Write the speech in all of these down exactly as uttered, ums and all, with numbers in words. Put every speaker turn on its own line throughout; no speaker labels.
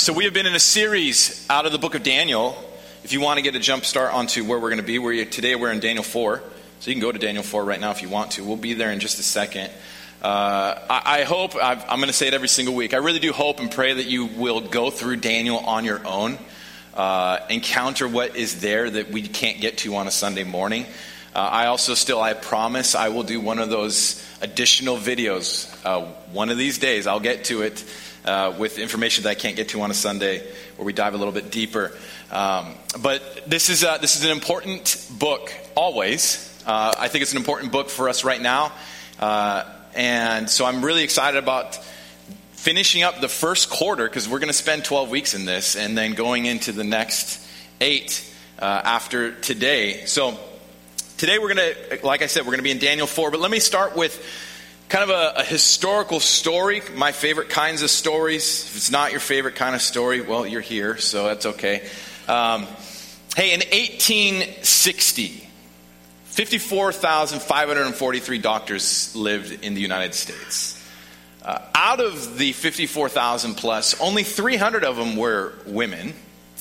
So we have been in a series out of the book of Daniel. If you want to get a jump start onto where we're going to be, we're, today we're in Daniel four. So you can go to Daniel four right now if you want to. We'll be there in just a second. Uh, I, I hope, I've, I'm going to say it every single week, I really do hope and pray that you will go through Daniel on your own. Uh, encounter what is there that we can't get to on a Sunday morning. Uh, I also still, I promise, I will do one of those additional videos. Uh, one of these days, I'll get to it. Uh, with information that I can't get to on a Sunday, where we dive a little bit deeper. Um, but this is uh, this is an important book, always. Uh, I think it's an important book for us right now. Uh, and so I'm really excited about finishing up the first quarter, because we're going to spend twelve weeks in this, and then going into the next eight uh, after today. So today we're going to, like I said, we're going to be in Daniel four. But let me start with kind of a, a historical story, my favorite kinds of stories. If it's not your favorite kind of story, well, you're here, so that's okay. Um, hey, in eighteen sixty, fifty-four thousand five hundred forty-three doctors lived in the United States. Uh, out of the fifty-four thousand plus, only three hundred of them were women,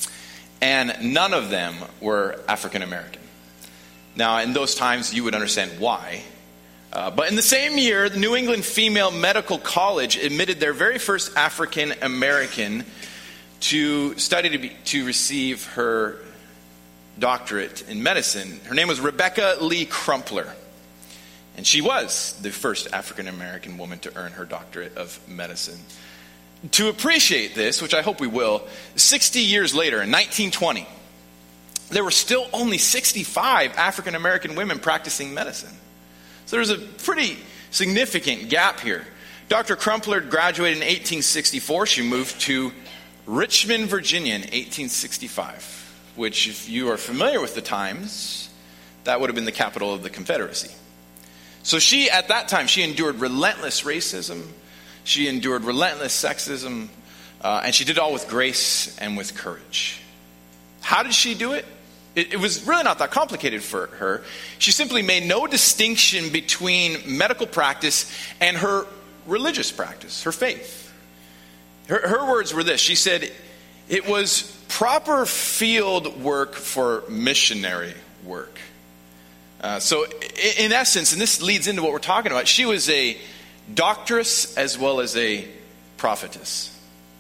and none of them were African American. Now, in those times, you would understand why. Uh, but in the same year, the New England Female Medical College admitted their very first African American to study to, be, to receive her doctorate in medicine. Her name was Rebecca Lee Crumpler, and she was the first African American woman to earn her doctorate of medicine. To appreciate this, which I hope we will, sixty years later, in nineteen twenty, there were still only sixty-five African American women practicing medicine. So there's a pretty significant gap here. Doctor Crumpler graduated in eighteen sixty-four. She moved to Richmond, Virginia in eighteen sixty-five, which, if you are familiar with the times, that would have been the capital of the Confederacy. So she, at that time, she endured relentless racism. She endured relentless sexism. Uh, and she did it all with grace and with courage. How did she do it? It, it was really not that complicated for her. She simply made no distinction between medical practice and her religious practice, her faith. Her, her words were this. She said, it was proper field work for missionary work. Uh, so in, in essence, and this leads into what we're talking about, she was a doctress as well as a prophetess.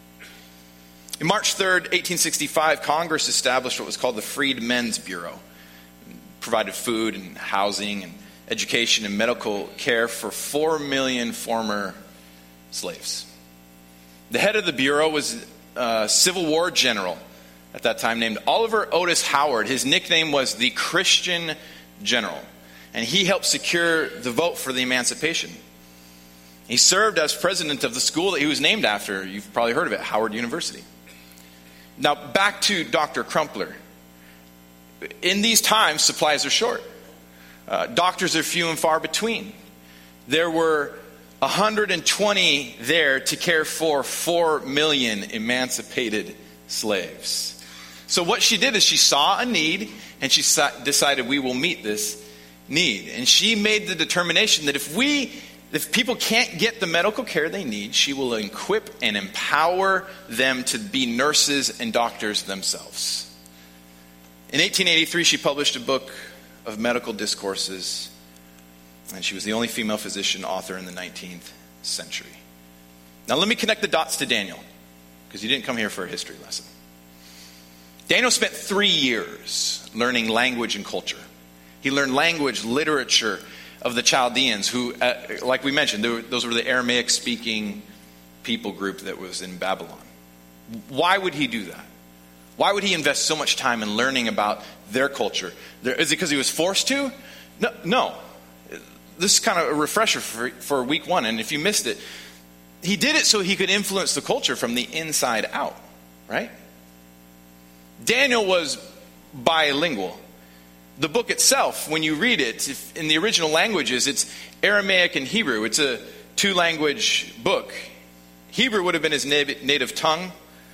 In March third, eighteen sixty-five, Congress established what was called the Freedmen's Bureau. It provided food and housing and education and medical care for four million former slaves. The head of the Bureau was a Civil War general at that time named Oliver Otis Howard. His nickname was the Christian General, and he helped secure the vote for the emancipation. He served as president of the school that he was named after. You've probably heard of it, Howard University. Now, back to Doctor Crumpler. In these times, supplies are short. Uh, doctors are few and far between. There were one hundred twenty there to care for four million emancipated slaves. So what she did is she saw a need, and she decided, we will meet this need. And she made the determination that if we If people can't get the medical care they need, she will equip and empower them to be nurses and doctors themselves. In eighteen eighty-three, she published a book of medical discourses, and she was the only female physician author in the nineteenth century. Now let me connect the dots to Daniel, because you didn't come here for a history lesson. Daniel spent three years learning language and culture. He learned language, literature, of the Chaldeans, who, uh, like we mentioned, were, those were the Aramaic-speaking people group that was in Babylon. Why would he do that? Why would he invest so much time in learning about their culture? There, is it because he was forced to? No. no. This is kind of a refresher for, for week one, and if you missed it, he did it so he could influence the culture from the inside out, right? Daniel was bilingual. The book itself, when you read it, if in the original languages, it's Aramaic and Hebrew. It's a two-language book. Hebrew would have been his native tongue.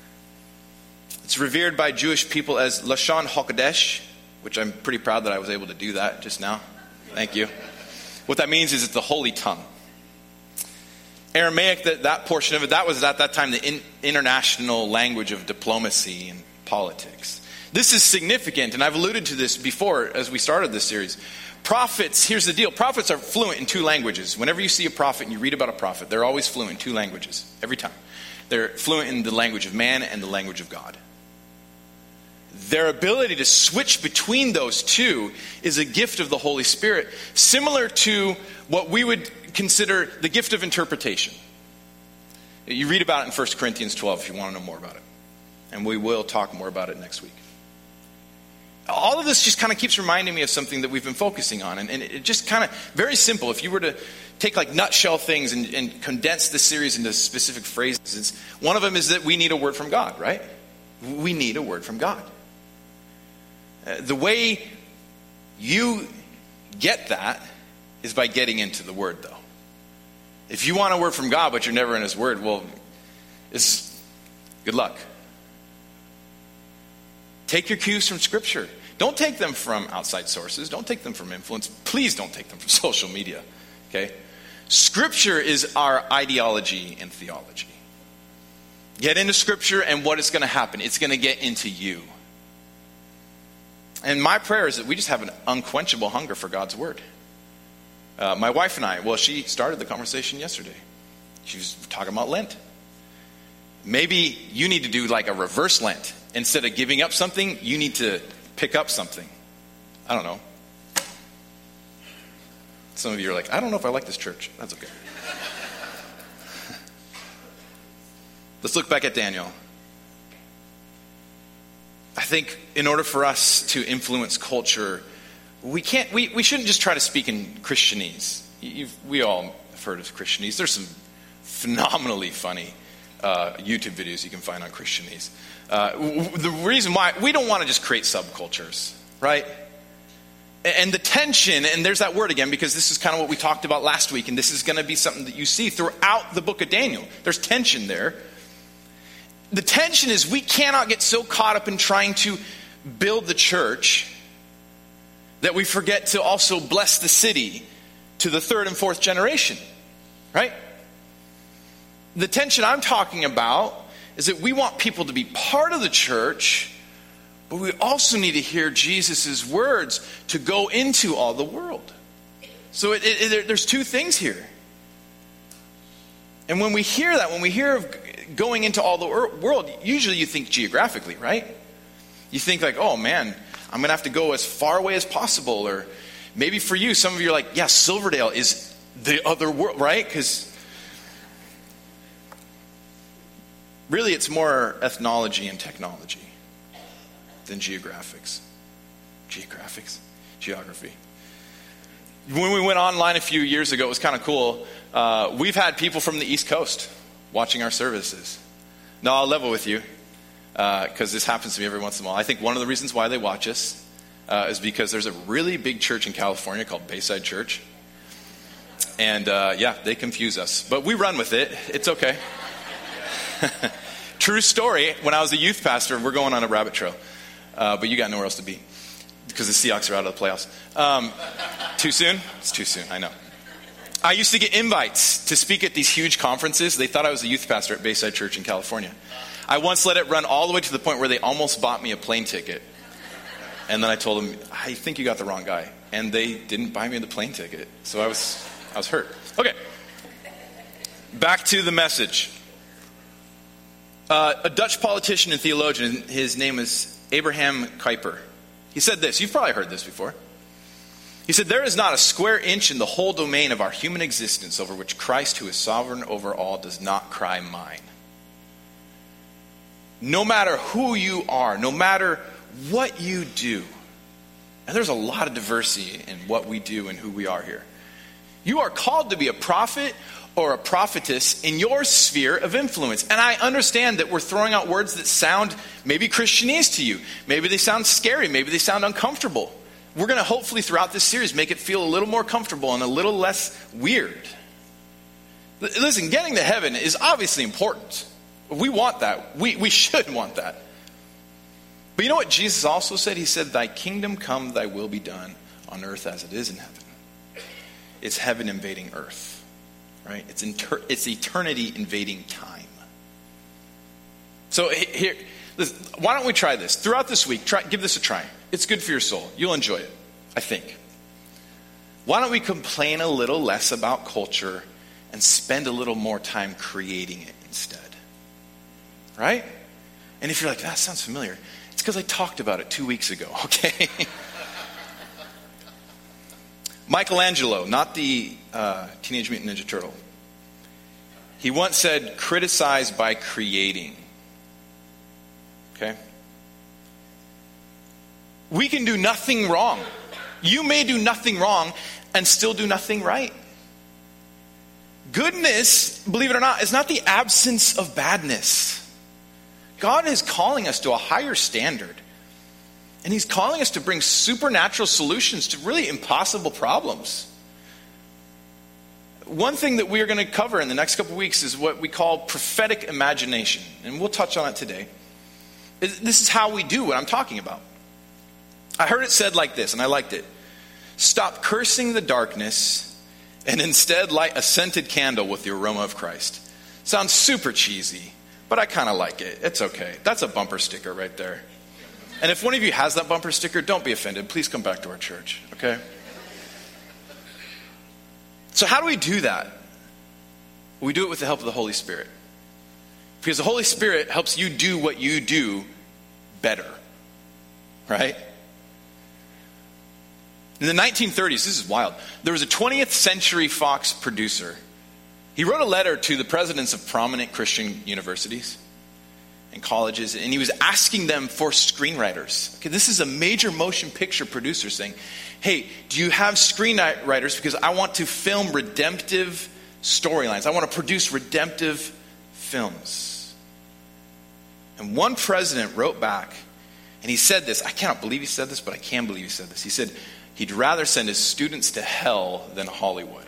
It's revered by Jewish people as Lashon HaKodesh, which I'm pretty proud that I was able to do that just now. Thank you. What that means is it's the holy tongue. Aramaic, that, that portion of it, that was at that time the in, international language of diplomacy and politics. This is significant, and I've alluded to this before as we started this series. Prophets, here's the deal. Prophets are fluent in two languages. Whenever you see a prophet and you read about a prophet, they're always fluent in two languages, every time. They're fluent in the language of man and the language of God. Their ability to switch between those two is a gift of the Holy Spirit, similar to what we would consider the gift of interpretation. You read about it in First Corinthians twelve if you want to know more about it. And we will talk more about it next week. All of this just kind of keeps reminding me of something that we've been focusing on. And, and it just kind of, very simple. If you were to take like nutshell things and, and condense the series into specific phrases, one of them is that we need a word from God, right? We need a word from God. Uh, the way you get that is by getting into the Word, though. If you want a word from God, but you're never in His Word, well, it's good luck. Take your cues from Scripture. Don't take them from outside sources. Don't take them from influence. Please don't take them from social media. Okay? Scripture is our ideology and theology. Get into Scripture, and what is going to happen? It's going to get into you. And my prayer is that we just have an unquenchable hunger for God's Word. Uh, my wife and I, well, she started the conversation yesterday. She was talking about Lent. Maybe you need to do like a reverse Lent. Instead of giving up something, you need to pick up something. I don't know. Some of you are like, I don't know if I like this church. That's okay. Let's look back at Daniel. I think in order for us to influence culture, we can't. We, we shouldn't just try to speak in Christianese. You've, we all have heard of Christianese. There's some phenomenally funny uh, YouTube videos you can find on Christianese. Uh, w- the reason why, we don't want to just create subcultures, right? And the tension, and there's that word again, because this is kind of what we talked about last week, and this is going to be something that you see throughout the book of Daniel. There's tension there. The tension is we cannot get so caught up in trying to build the church that we forget to also bless the city to the third and fourth generation, right? The tension I'm talking about is that we want people to be part of the church, but we also need to hear Jesus' words to go into all the world. So it, it, it, there's two things here. And when we hear that, when we hear of going into all the world, usually you think geographically, right? You think like, oh man, I'm going to have to go as far away as possible. Or maybe for you, some of you are like, yeah, Silverdale is the other world, right? Because really, it's more ethnology and technology than geographics. Geographics? Geography. When we went online a few years ago, it was kind of cool. Uh, we've had people from the East Coast watching our services. No, I'll level with you, because uh, this happens to me every once in a while. I think one of the reasons why they watch us uh, is because there's a really big church in California called Bayside Church. And uh, yeah, they confuse us. But we run with it. It's okay. True story. When I was a youth pastor, we're going on a rabbit trail. Uh, but you got nowhere else to be because the Seahawks are out of the playoffs. Um, too soon? It's too soon, I know. I used to get invites to speak at these huge conferences. They thought I was a youth pastor at Bayside Church in California. I once let it run all the way to the point where they almost bought me a plane ticket. And then I told them, I think you got the wrong guy. And they didn't buy me the plane ticket. So I was I was hurt. Okay. Back to the message. Uh, a Dutch politician and theologian, his name is Abraham Kuyper. He said this. You've probably heard this before. He said, there is not a square inch in the whole domain of our human existence over which Christ, who is sovereign over all, does not cry mine. No matter who you are, no matter what you do, and there's a lot of diversity in what we do and who we are here. You are called to be a prophet or a prophetess in your sphere of influence. And I understand that we're throwing out words that sound maybe Christianese to you. Maybe they sound scary. Maybe they sound uncomfortable. We're going to hopefully throughout this series make it feel a little more comfortable and a little less weird. Listen, getting to heaven is obviously important. We want that. We, we should want that. But you know what Jesus also said? He said, thy kingdom come, thy will be done on earth as it is in heaven. It's heaven invading earth. right? It's, inter- it's eternity invading time. So here, listen, why don't we try this? Throughout this week, try, give this a try. It's good for your soul. You'll enjoy it, I think. Why don't we complain a little less about culture and spend a little more time creating it instead? Right? And if you're like, that sounds familiar, it's because I talked about it two weeks ago, okay? Michelangelo, not the uh, Teenage Mutant Ninja Turtle. He once said, criticize by creating. Okay? We can do nothing wrong. You may do nothing wrong and still do nothing right. Goodness, believe it or not, is not the absence of badness. God is calling us to a higher standard. And he's calling us to bring supernatural solutions to really impossible problems. One thing that we are going to cover in the next couple of weeks is what we call prophetic imagination. And we'll touch on it today. This is how we do what I'm talking about. I heard it said like this, and I liked it. Stop cursing the darkness and instead light a scented candle with the aroma of Christ. Sounds super cheesy, but I kind of like it. It's okay. That's a bumper sticker right there. And if one of you has that bumper sticker, don't be offended. Please come back to our church, okay? So how do we do that? We do it with the help of the Holy Spirit. Because the Holy Spirit helps you do what you do better. Right? In the nineteen thirties, this is wild, there was a twentieth century Fox producer. He wrote a letter to the presidents of prominent Christian universities and colleges, and he was asking them for screenwriters. Okay, this is a major motion picture producer saying, hey, do you have screenwriters? Because I want to film redemptive storylines. I want to produce redemptive films. And one president wrote back, and he said this. I cannot believe he said this, but I can believe he said this. He said he'd rather send his students to hell than Hollywood.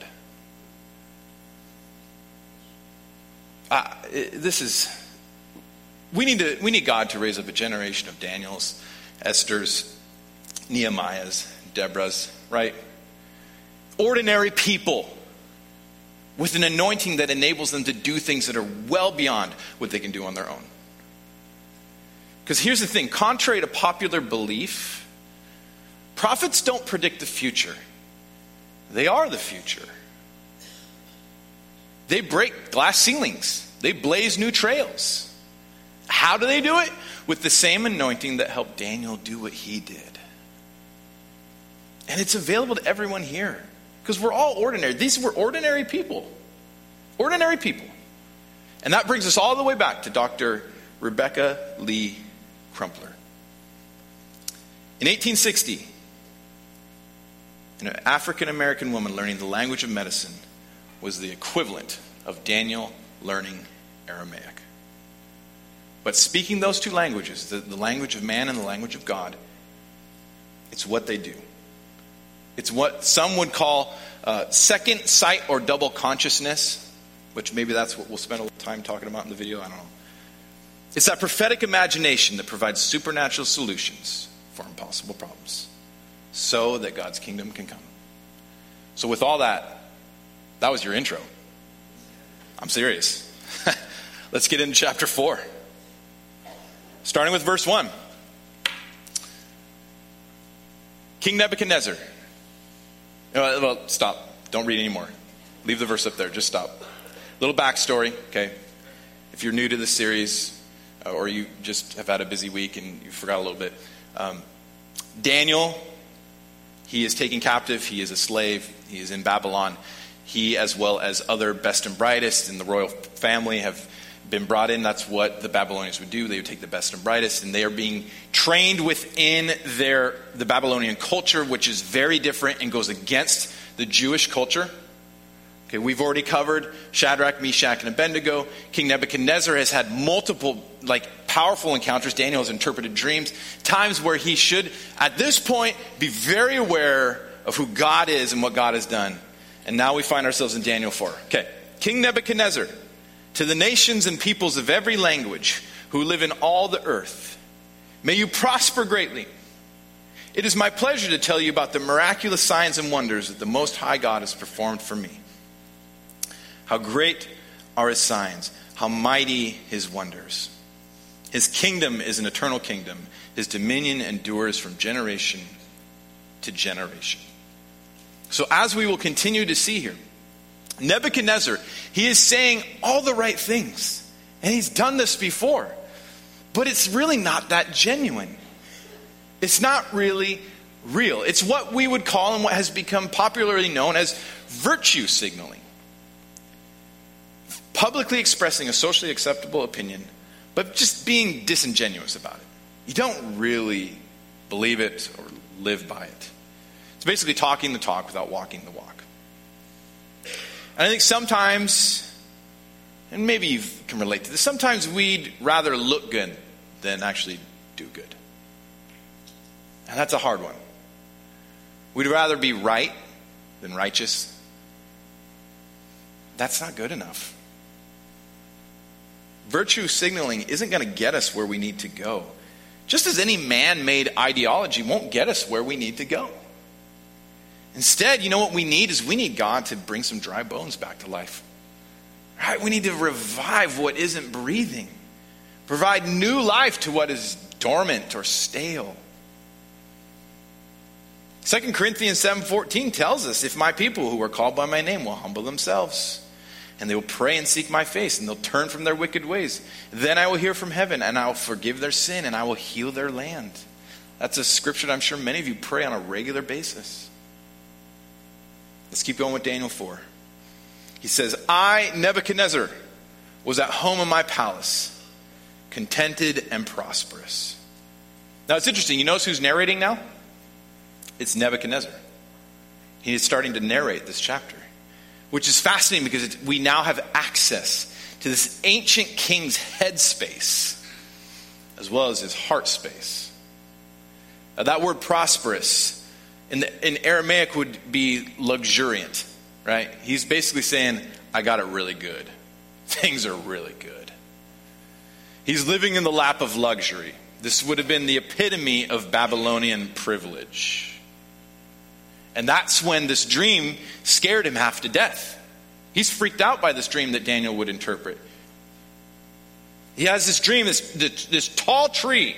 Uh, this is, we need to, we need God to raise up a generation of Daniels, Esthers, Nehemiahs, Deborahs, right? Ordinary people with an anointing that enables them to do things that are well beyond what they can do on their own. Because here's the thing, contrary to popular belief, prophets don't predict the future. They are the future. They break glass ceilings. They blaze new trails. How do they do it? With the same anointing that helped Daniel do what he did. And it's available to everyone here. Because we're all ordinary. These were ordinary people. Ordinary people. And that brings us all the way back to Doctor Rebecca Lee Crumpler. In eighteen sixty, an African-American woman learning the language of medicine was the equivalent of Daniel learning Aramaic. But speaking those two languages, the, the language of man and the language of God, it's what they do. It's what some would call uh, second sight or double consciousness, which maybe that's what we'll spend a little time talking about in the video. I don't know. It's that prophetic imagination that provides supernatural solutions for impossible problems so that God's kingdom can come. So with all that, that was your intro. I'm serious. Let's get into chapter four. Starting with verse one. King Nebuchadnezzar. Well, stop. Don't read anymore. Leave the verse up there. Just stop. Little backstory, okay? If you're new to this series, or you just have had a busy week and you forgot a little bit. Um, Daniel, he is taken captive. He is a slave. He is in Babylon. He, as well as other best and brightest in the royal family, have been brought in. That's what the Babylonians would do. They would take the best and brightest, and they are being trained within their the Babylonian culture, which is very different and goes against the Jewish culture. Okay, we've already covered Shadrach, Meshach, and Abednego. King Nebuchadnezzar has had multiple, like, powerful encounters. Daniel has interpreted dreams, times where he should, at this point, be very aware of who God is and what God has done. And now we find ourselves in Daniel four. Okay, King Nebuchadnezzar, to the nations and peoples of every language who live in all the earth, may you prosper greatly. It is my pleasure to tell you about the miraculous signs and wonders that the Most High God has performed for me. How great are his signs, how mighty his wonders. His kingdom is an eternal kingdom. His dominion endures from generation to generation. So as we will continue to see here, Nebuchadnezzar, he is saying all the right things. And he's done this before. But it's really not that genuine. It's not really real. It's what we would call and what has become popularly known as virtue signaling. Publicly expressing a socially acceptable opinion, but just being disingenuous about it. You don't really believe it or live by it. It's basically talking the talk without walking the walk. And I think sometimes, and maybe you can relate to this, sometimes we'd rather look good than actually do good. And that's a hard one. We'd rather be right than righteous. That's not good enough. Virtue signaling isn't going to get us where we need to go. Just as any man-made ideology won't get us where we need to go. Instead, you know what we need is we need God to bring some dry bones back to life. Right? We need to revive what isn't breathing. Provide new life to what is dormant or stale. Second Corinthians seven fourteen tells us, if my people who are called by my name will humble themselves, and they will pray and seek my face, and they'll turn from their wicked ways, then I will hear from heaven, and I will forgive their sin, and I will heal their land. That's a scripture that I'm sure many of you pray on a regular basis. Let's keep going with Daniel four. He says, I, Nebuchadnezzar, was at home in my palace, contented and prosperous. Now it's interesting. You notice who's narrating now? It's Nebuchadnezzar. He is starting to narrate this chapter, which is fascinating because it's, we now have access to this ancient king's headspace as well as his heart space. Now, that word prosperous in, the, in Aramaic would be luxuriant, right? He's basically saying, I got it really good. Things are really good. He's living in the lap of luxury. This would have been the epitome of Babylonian privilege. And that's when this dream scared him half to death. He's freaked out by this dream that Daniel would interpret. He has this dream, this, this, this tall tree.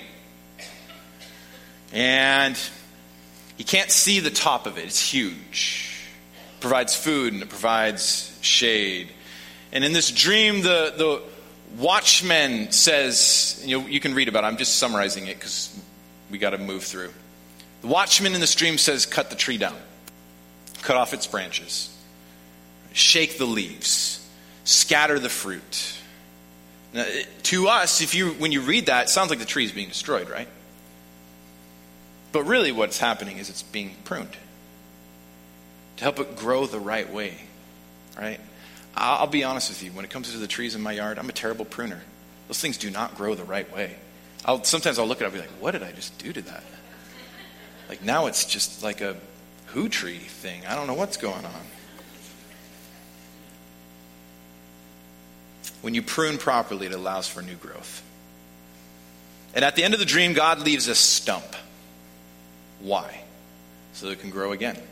And he can't see the top of it. It's huge. It provides food and it provides shade. And in this dream, the, the watchman says, you know, you can read about it. I'm just summarizing it because we got to move through. The watchman in this dream says, cut the tree down. Cut off its branches. Shake the leaves. Scatter the fruit. Now, to us, if you when you read that, it sounds like the tree is being destroyed, right? But really what's happening is it's being pruned. To help it grow the right way. Right? I'll be honest with you. When it comes to the trees in my yard, I'm a terrible pruner. Those things do not grow the right way. I'll, sometimes I'll look at it and be like, what did I just do to that? Like now it's just like a who tree thing. I don't know what's going on. When you prune properly, it allows for new growth. And at the end of the dream, God leaves a stump. Why? So that it can grow again.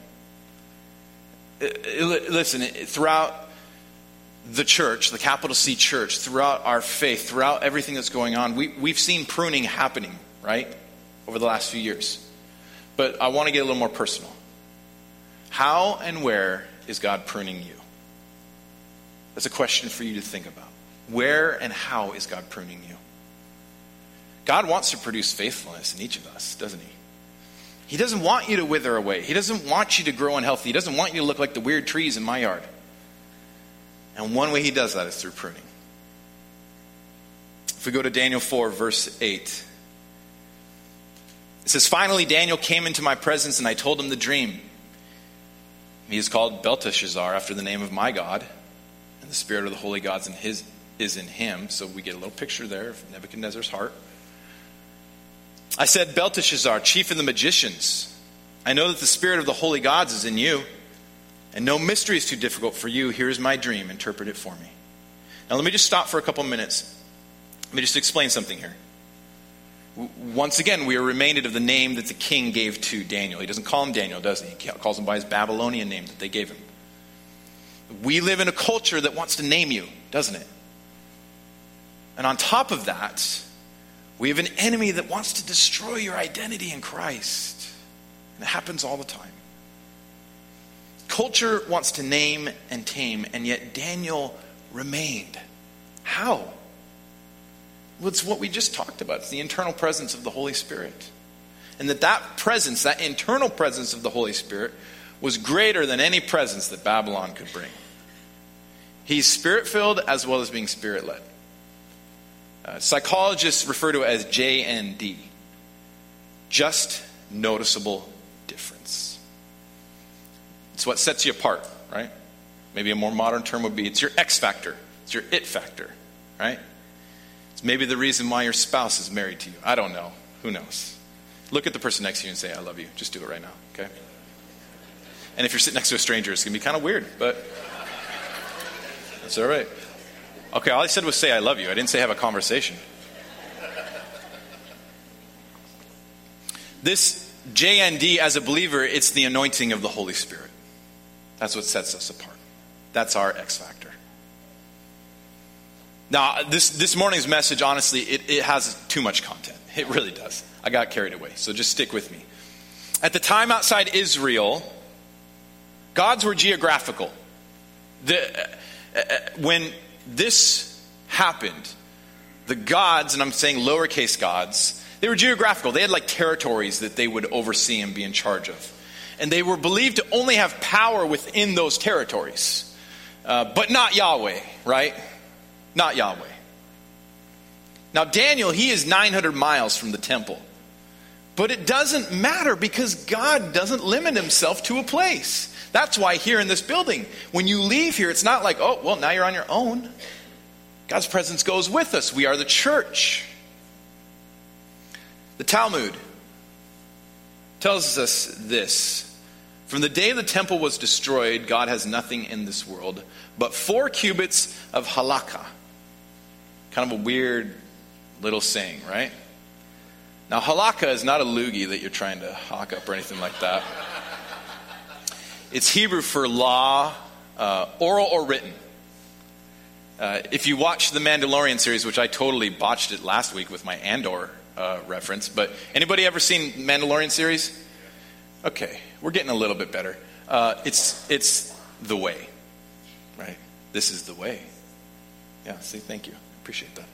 Listen, throughout the church, the capital C church, throughout our faith, throughout everything that's going on, we, we've seen pruning happening, right? Over the last few years. But I want to get a little more personal. How and where is God pruning you? That's a question for you to think about. Where and how is God pruning you? God wants to produce faithfulness in each of us, doesn't he? He doesn't want you to wither away. He doesn't want you to grow unhealthy. He doesn't want you to look like the weird trees in my yard. And one way he does that is through pruning. If we go to Daniel four, verse eight. It says, finally Daniel came into my presence and I told him the dream. He is called Belteshazzar after the name of my God. And the spirit of the holy gods in his, is in him. So we get a little picture there of Nebuchadnezzar's heart. I said, Belteshazzar, chief of the magicians, I know that the spirit of the holy gods is in you. And no mystery is too difficult for you. Here is my dream. Interpret it for me. Now let me just stop for a couple minutes. Let me just explain something here. Once again, we are reminded of the name that the king gave to Daniel. He doesn't call him Daniel, does he? He calls him by his Babylonian name that they gave him. We live in a culture that wants to name you, doesn't it? And on top of that, we have an enemy that wants to destroy your identity in Christ. And it happens all the time. Culture wants to name and tame, and yet Daniel remained. How? Well, it's what we just talked about. It's the internal presence of the Holy Spirit. And that that presence, that internal presence of the Holy Spirit, was greater than any presence that Babylon could bring. He's spirit-filled as well as being spirit-led. Uh, psychologists refer to it as J N D. Just noticeable difference. It's what sets you apart, right? Maybe a more modern term would be it's your X factor. It's your it factor, right? It's maybe the reason why your spouse is married to you. I don't know. Who knows? Look at the person next to you and say, I love you. Just do it right now, okay? And if you're sitting next to a stranger, it's going to be kind of weird, but that's all right. Okay, all I said was say I love you. I didn't say have a conversation. This J N D, as a believer, it's the anointing of the Holy Spirit. That's what sets us apart. That's our X factor. Now, this, this morning's message, honestly, it, it has too much content. It really does. I got carried away, so just stick with me. At the time outside Israel, gods were geographical. The, uh, uh, when this happened, the gods, and I'm saying lowercase gods, they were geographical. They had like territories that they would oversee and be in charge of. And they were believed to only have power within those territories. Uh, but not Yahweh, right? Not Yahweh. Now Daniel, he is nine hundred miles from the temple. But it doesn't matter because God doesn't limit himself to a place. That's why here in this building, when you leave here, it's not like, oh, well, now you're on your own. God's presence goes with us. We are the church. The Talmud tells us this. From the day the temple was destroyed, God has nothing in this world but four cubits of halakha. Kind of a weird little saying, right? Now, halakha is not a loogie that you're trying to hawk up or anything like that. It's Hebrew for law, uh, oral or written. Uh, if you watch the Mandalorian series, which I totally botched it last week with my Andor uh, reference, but anybody ever seen Mandalorian series? Okay, we're getting a little bit better. Uh, it's it's the way, right? This is the way. Yeah, see, thank you. Appreciate that.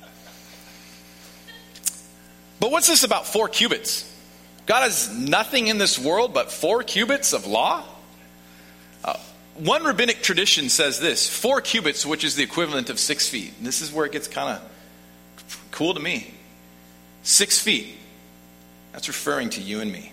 But what's this about four cubits? God has nothing in this world but four cubits of law? Uh, one rabbinic tradition says this, four cubits, which is the equivalent of six feet. And this is where it gets kind of cool to me. Six feet. That's referring to you and me.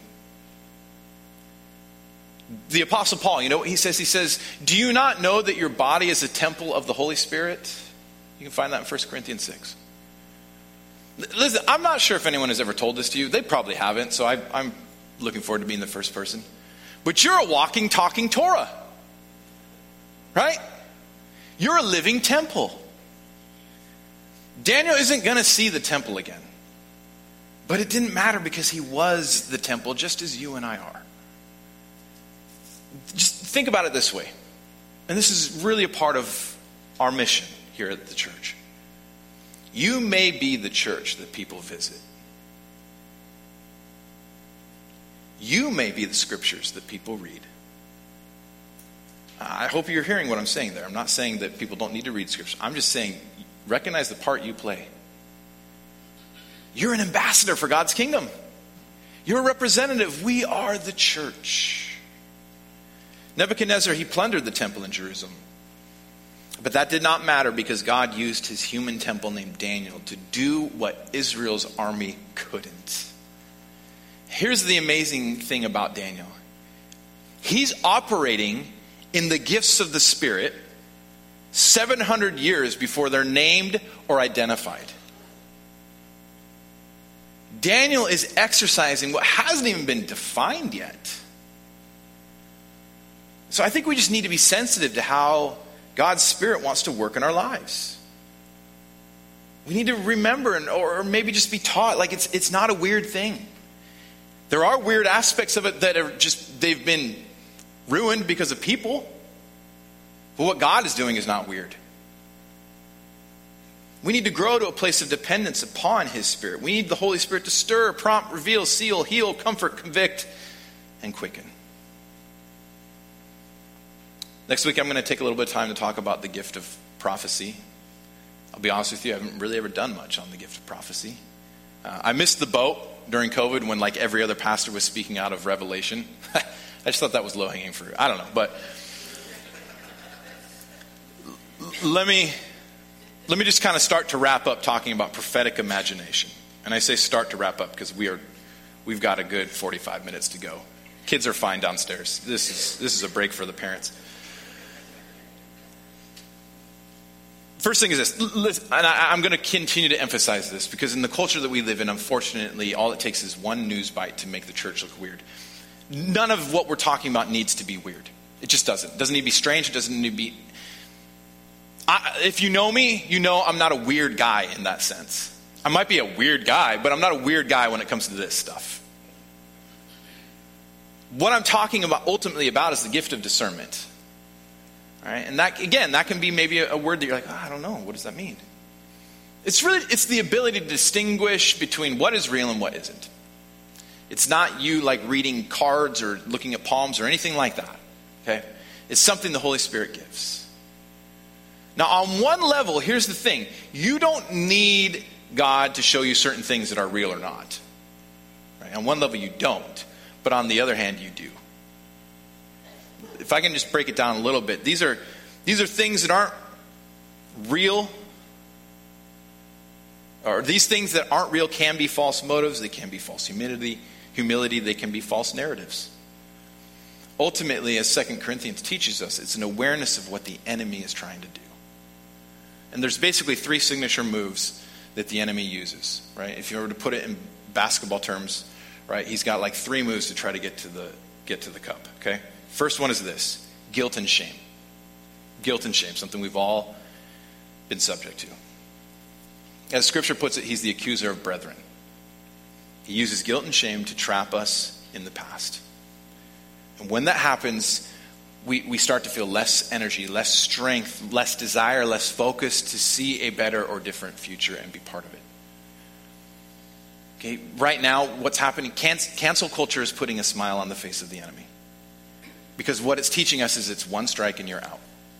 The Apostle Paul, you know what he says? He says, do you not know that your body is a temple of the Holy Spirit? You can find that in First Corinthians six. Listen, I'm not sure if anyone has ever told this to you. They probably haven't, so I, I'm looking forward to being the first person. But you're a walking, talking Torah. Right? You're a living temple. Daniel isn't going to see the temple again. But it didn't matter because he was the temple just as you and I are. Just think about it this way. And this is really a part of our mission here at the church. You may be the church that people visit. You may be the scriptures that people read. I hope you're hearing what I'm saying there. I'm not saying that people don't need to read scripture. I'm just saying recognize the part you play. You're an ambassador for God's kingdom. You're a representative. We are the church. Nebuchadnezzar, he plundered the temple in Jerusalem. But that did not matter because God used his human temple named Daniel to do what Israel's army couldn't. Here's the amazing thing about Daniel. He's operating in the gifts of the Spirit seven hundred years before they're named or identified. Daniel is exercising what hasn't even been defined yet. So I think we just need to be sensitive to how God's Spirit wants to work in our lives. We need to remember and, or maybe just be taught like it's it's not a weird thing. There are weird aspects of it that are just, they've been ruined because of people. But what God is doing is not weird. We need to grow to a place of dependence upon his Spirit. We need the Holy Spirit to stir, prompt, reveal, seal, heal, comfort, convict, and quicken. Next week, I'm going to take a little bit of time to talk about the gift of prophecy. I'll be honest with you, I haven't really ever done much on the gift of prophecy. Uh, I missed the boat during COVID when like every other pastor was speaking out of Revelation. I just thought that was low-hanging fruit. I don't know, but let me let me just kind of start to wrap up talking about prophetic imagination. And I say start to wrap up because we are we've got a good forty-five minutes to go. Kids are fine downstairs. This is this is a break for the parents. First thing is this, and I'm going to continue to emphasize this because in the culture that we live in, unfortunately, all it takes is one news bite to make the church look weird. None of what we're talking about needs to be weird. It just doesn't. It doesn't need to be strange. It doesn't need to be... I, if you know me, you know I'm not a weird guy in that sense. I might be a weird guy, but I'm not a weird guy when it comes to this stuff. What I'm talking about ultimately about is the gift of discernment. All right? And that, again, that can be maybe a, a word that you're like, oh, I don't know. What does that mean? It's really, it's the ability to distinguish between what is real and what isn't. It's not you like reading cards or looking at palms or anything like that. Okay? It's something the Holy Spirit gives. Now, on one level, here's the thing. You don't need God to show you certain things that are real or not. Right? On one level, you don't. But on the other hand, you do. If I can just break it down a little bit, these are these are things that aren't real, or these things that aren't real can be false motives, they can be false humility, humility, they can be false narratives. Ultimately, as Second Corinthians teaches us, it's an awareness of what the enemy is trying to do. And there's basically three signature moves that the enemy uses, right? If you were to put it in basketball terms, right, he's got like three moves to try to get to the get to the cup, okay? First one is this, guilt and shame. Guilt and shame, something we've all been subject to. As Scripture puts it, he's the accuser of brethren. He uses guilt and shame to trap us in the past. And when that happens, we, we start to feel less energy, less strength, less desire, less focus to see a better or different future and be part of it. Okay, right now, what's happening, cancel culture is putting a smile on the face of the enemy. Because what it's teaching us is it's one strike and you're out.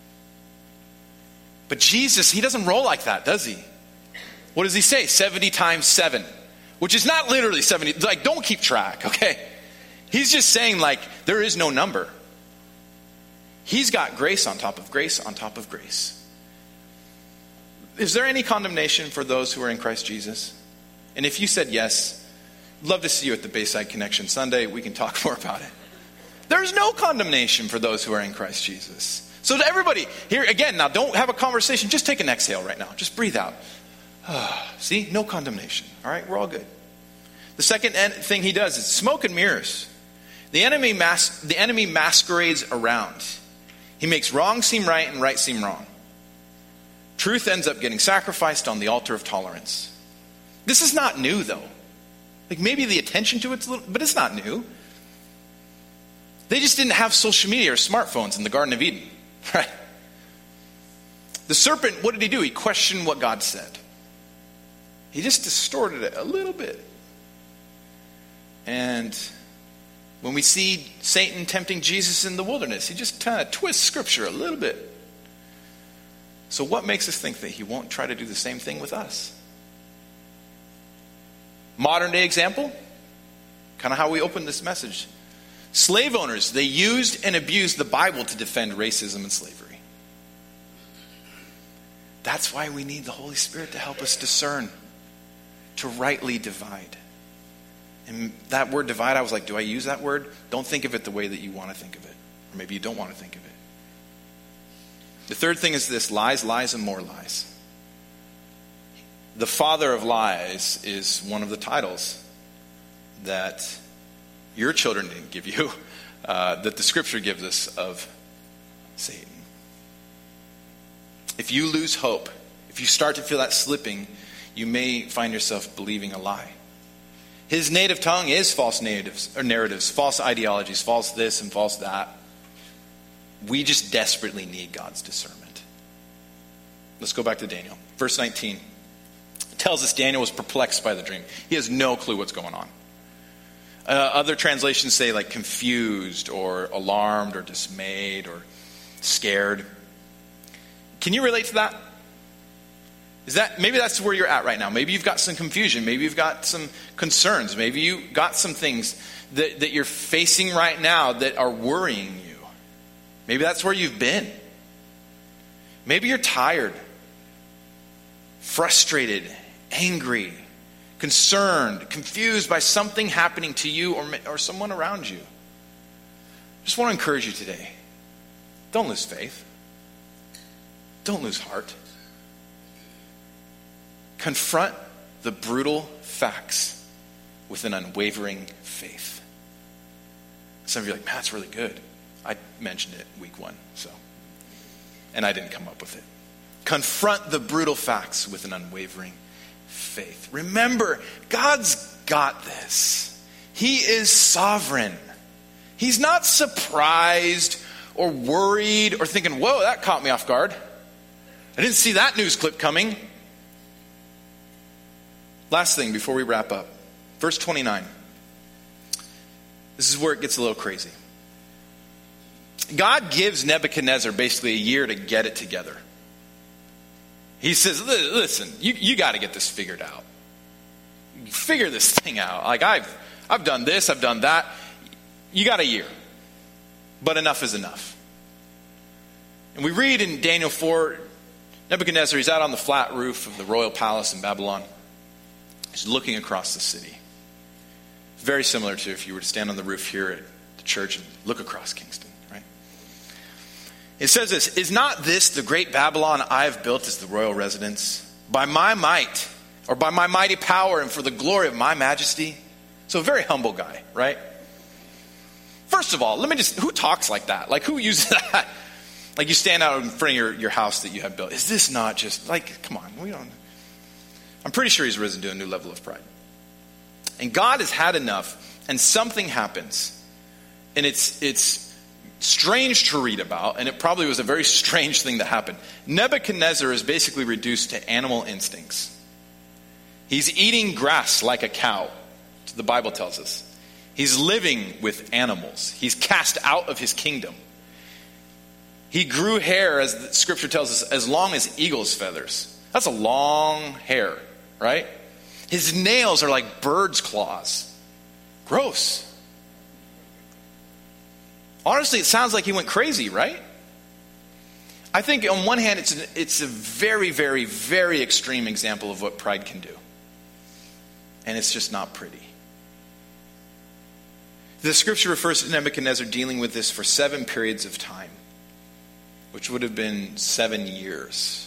But Jesus, he doesn't roll like that, does he? What does he say? seventy times seven. Which is not literally seventy. Like, don't keep track, okay? He's just saying, like, there is no number. He's got grace on top of grace on top of grace. Is there any condemnation for those who are in Christ Jesus? And if you said yes, I'd love to see you at the Bayside Connection Sunday. We can talk more about it. There's no condemnation for those who are in Christ Jesus. So to everybody, here again, now don't have a conversation. Just take an exhale right now. Just breathe out. See, no condemnation. All right, we're all good. The second thing he does is smoke and mirrors. The enemy, mas- the enemy masquerades around. He makes wrong seem right and right seem wrong. Truth ends up getting sacrificed on the altar of tolerance. This is not new, though. Like maybe the attention to it's a little, but it's not new. They just didn't have social media or smartphones in the Garden of Eden, right? The serpent, what did he do? He questioned what God said. He just distorted it a little bit. And when we see Satan tempting Jesus in the wilderness, he just kind of twists Scripture a little bit. So what makes us think that he won't try to do the same thing with us? Modern day example, kind of how we open this message. Slave owners, they used and abused the Bible to defend racism and slavery. That's why we need the Holy Spirit to help us discern, to rightly divide. And that word divide, I was like, do I use that word? Don't think of it the way that you want to think of it. Or maybe you don't want to think of it. The third thing is this, lies, lies, and more lies. The father of lies is one of the titles that your children didn't give you, uh, that the Scripture gives us of Satan. If you lose hope, if you start to feel that slipping, you may find yourself believing a lie. His native tongue is false narratives, or narratives, false ideologies, false this and false that. We just desperately need God's discernment. Let's go back to Daniel. Verse nineteen tells us Daniel was perplexed by the dream. He has no clue what's going on. Uh, other translations say like confused or alarmed or dismayed or scared. Can you relate to that? Is that maybe that's where you're at right now? Maybe you've got some confusion. Maybe you've got some concerns. Maybe you got some things that, that you're facing right now that are worrying you. Maybe that's where you've been. Maybe you're tired, frustrated, angry, concerned, confused by something happening to you or, or someone around you. I just want to encourage you today. Don't lose faith. Don't lose heart. Confront the brutal facts with an unwavering faith. Some of you are like, man, that's really good. I mentioned it week one, so. And I didn't come up with it. Confront the brutal facts with an unwavering faith. Remember, God's got this. He is sovereign. He's not surprised or worried or thinking, whoa, that caught me off guard. I didn't see that news clip coming. Last thing before we wrap up. Verse twenty-nine. This is where it gets a little crazy. God gives Nebuchadnezzar basically a year to get it together. He says, listen, you, you got to get this figured out. Figure this thing out. Like, I've, I've done this, I've done that. You got a year. But enough is enough. And we read in Daniel four, Nebuchadnezzar, he's out on the flat roof of the royal palace in Babylon. He's looking across the city. Very similar to if you were to stand on the roof here at the church and look across Kingston, right? It says this, is not this the great Babylon I have built as the royal residence? By my might, or by my mighty power and for the glory of my majesty? So a very humble guy, right? First of all, let me just, who talks like that? Like who uses that? Like you stand out in front of your, your house that you have built. Is this not just, like, come on, we don't. I'm pretty sure he's risen to a new level of pride. And God has had enough, and something happens. And it's it's strange to read about, and it probably was a very strange thing that happened. Nebuchadnezzar is basically reduced to animal instincts. He's eating grass like a cow, the Bible tells us. He's living with animals. He's cast out of his kingdom. He grew hair, as the scripture tells us, as long as eagle's feathers. That's a long hair, right? His nails are like bird's claws. Gross. Honestly, it sounds like he went crazy, right? I think on one hand, it's, an, it's a very, very, very extreme example of what pride can do. And it's just not pretty. The scripture refers to Nebuchadnezzar dealing with this for seven periods of time, which would have been seven years.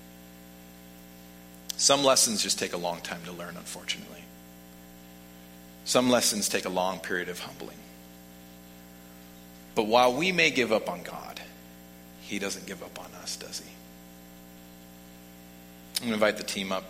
Some lessons just take a long time to learn, unfortunately. Some lessons take a long period of humbling. But while we may give up on God, he doesn't give up on us, does he? I'm going to invite the team up.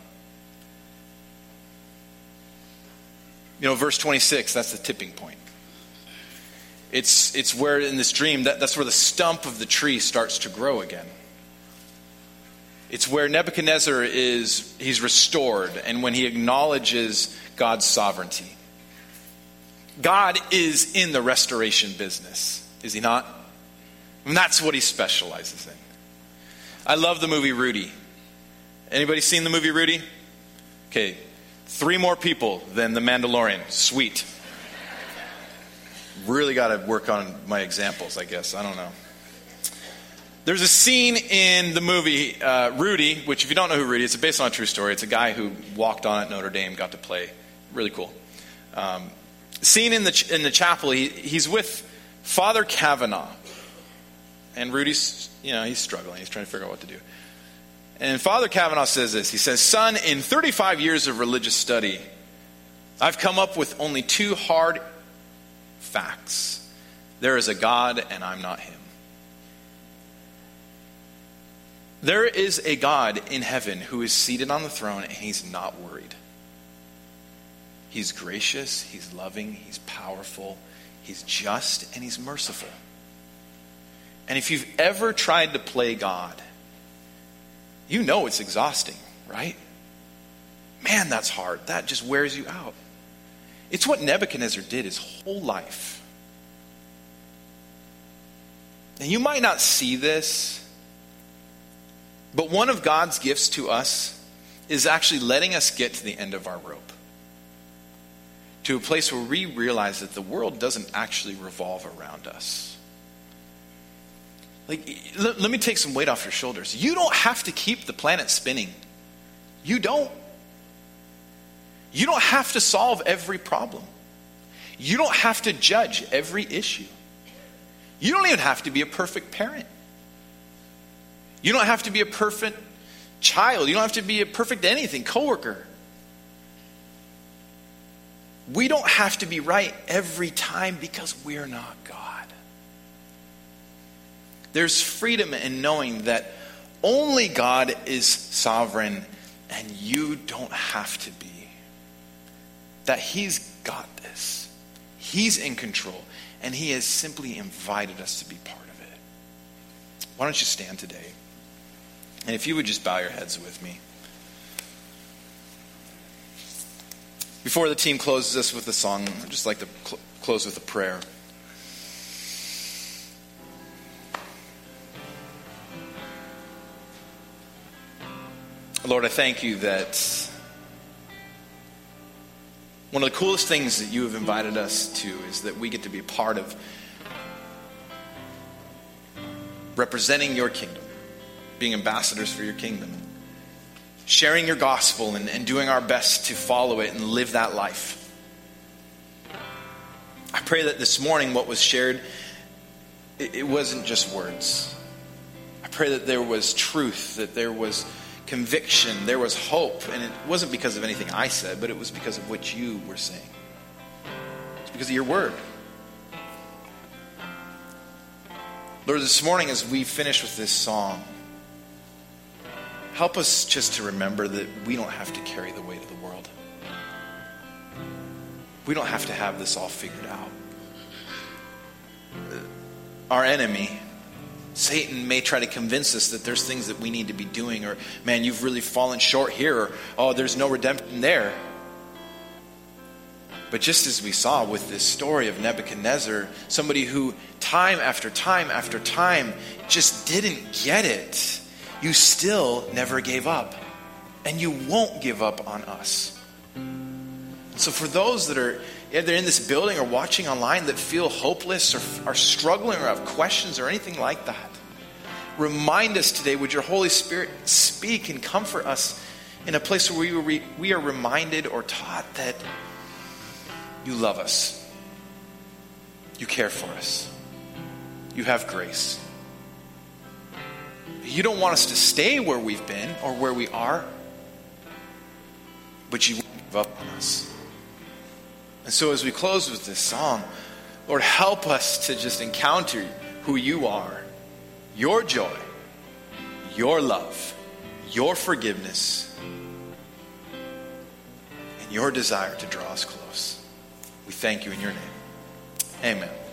You know, verse twenty-six, that's the tipping point. It's it's where in this dream, that, that's where the stump of the tree starts to grow again. It's where Nebuchadnezzar is, he's restored, and when he acknowledges God's sovereignty. God is in the restoration business, is he not? And that's what he specializes in. I love the movie Rudy. Anybody seen the movie Rudy? Okay, three more people than The Mandalorian. Sweet. Really got to work on my examples, I guess. I don't know. There's a scene in the movie uh, Rudy, which if you don't know who Rudy is, it's based on a true story. It's a guy who walked on at Notre Dame, got to play. Really cool. Um, scene in the ch- in the chapel, he, he's with Father Kavanaugh. And Rudy's, you know, he's struggling. He's trying to figure out what to do. And Father Kavanaugh says this. He says, son, in thirty-five years of religious study, I've come up with only two hard facts. There is a God and I'm not him. There is a God in heaven who is seated on the throne and he's not worried. He's gracious, he's loving, he's powerful, he's just, and he's merciful. And if you've ever tried to play God, you know it's exhausting, right? Man, that's hard. That just wears you out. It's what Nebuchadnezzar did his whole life. And you might not see this, but one of God's gifts to us is actually letting us get to the end of our rope. To a place where we realize that the world doesn't actually revolve around us. Like, let, let me take some weight off your shoulders. You don't have to keep the planet spinning. You don't. You don't have to solve every problem. You don't have to judge every issue. You don't even have to be a perfect parent. You don't have to be a perfect child. You don't have to be a perfect anything, coworker. We don't have to be right every time because we're not God. There's freedom in knowing that only God is sovereign and you don't have to be. That he's got this. He's in control. And he has simply invited us to be part of it. Why don't you stand today? And if you would just bow your heads with me. Before the team closes us with a song, I'd just like to cl- close with a prayer. Lord, I thank you that one of the coolest things that you have invited us to is that we get to be a part of representing your kingdom, being ambassadors for your kingdom, sharing your gospel and, and doing our best to follow it and live that life. I pray that this morning what was shared, it, it wasn't just words. I pray that there was truth, that there was conviction, there was hope, and it wasn't because of anything I said, but it was because of what you were saying. It's because of your word. Lord, this morning as we finish with this song, help us just to remember that we don't have to carry the weight of the world. We don't have to have this all figured out. Our enemy, Satan, may try to convince us that there's things that we need to be doing, or, man, you've really fallen short here, or, oh, there's no redemption there. But just as we saw with this story of Nebuchadnezzar, somebody who time after time after time just didn't get it, you still never gave up. And you won't give up on us. So for those that are either in this building or watching online that feel hopeless or are struggling or have questions or anything like that, remind us today, would your Holy Spirit speak and comfort us in a place where we, re, we are reminded or taught that you love us. You care for us. You have grace. You don't want us to stay where we've been or where we are, but you won't give up on us. And so as we close with this song, Lord, help us to just encounter who you are, your joy, your love, your forgiveness, and your desire to draw us close. We thank you in your name. Amen.